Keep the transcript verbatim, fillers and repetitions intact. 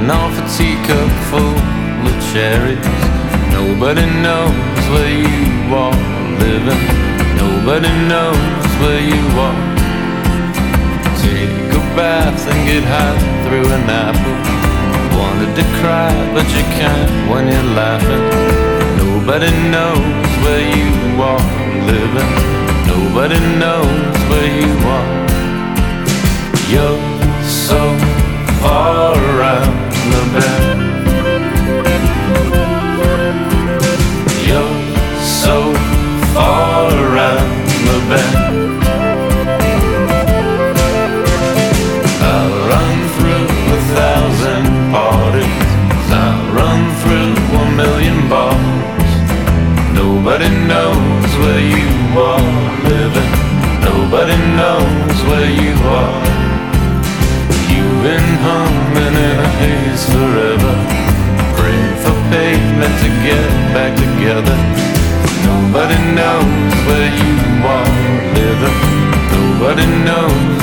living off a teacup full of cherries. Nobody knows where you are living. Nobody knows where you are. Take a bath and get high through an apple. Wanted to cry but you can't when you're laughing. Nobody knows where you are living. Nobody knows where you are. You're so far around the bend. You're so far around the bend. I'll run through a thousand parties. I'll run through a million bars. Nobody knows where you are living. Nobody knows where you are. You've been humming in a haze forever. Pray for pavement to get back together. Nobody knows where you are living. Nobody knows